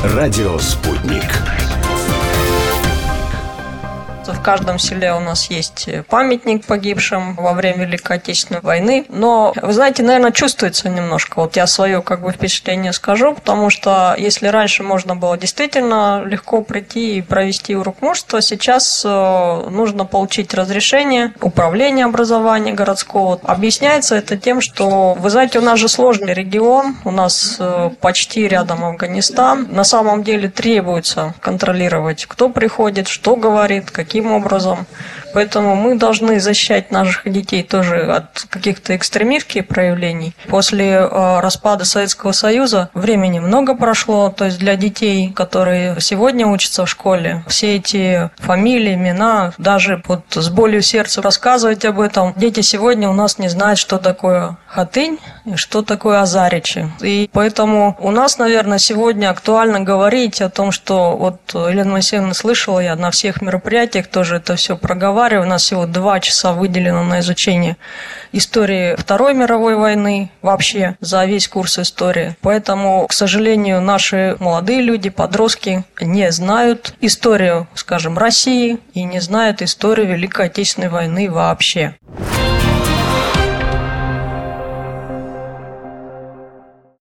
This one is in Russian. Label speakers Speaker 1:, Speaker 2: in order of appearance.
Speaker 1: Радио «Спутник».
Speaker 2: В каждом селе у нас есть памятник погибшим во время Великой Отечественной войны. Но, вы знаете, наверное, чувствуется немножко. Вот я свое впечатление скажу, потому что если раньше можно было действительно легко прийти и провести урок мужества, сейчас нужно получить разрешение управления образования городского. Объясняется это тем, что, вы знаете, у нас же сложный регион, у нас почти рядом Афганистан. На самом деле требуется контролировать, кто приходит, что говорит, каким образом. Поэтому мы должны защищать наших детей тоже от каких-то экстремистских проявлений. После распада Советского Союза времени много прошло, то есть для детей, которые сегодня учатся в школе, все эти фамилии, имена, даже с болью сердца рассказывать об этом. Дети сегодня у нас не знают, что такое Хатынь и что такое Азаричи. И поэтому у нас, наверное, сегодня актуально говорить о том, что Елена Моисеевна слышала, я на всех мероприятиях тоже это все проговариваю. У нас всего 2 часа выделено на изучение истории Второй мировой войны вообще за весь курс истории. Поэтому, к сожалению, наши молодые люди, подростки не знают историю, скажем, России и не знают историю Великой Отечественной войны вообще.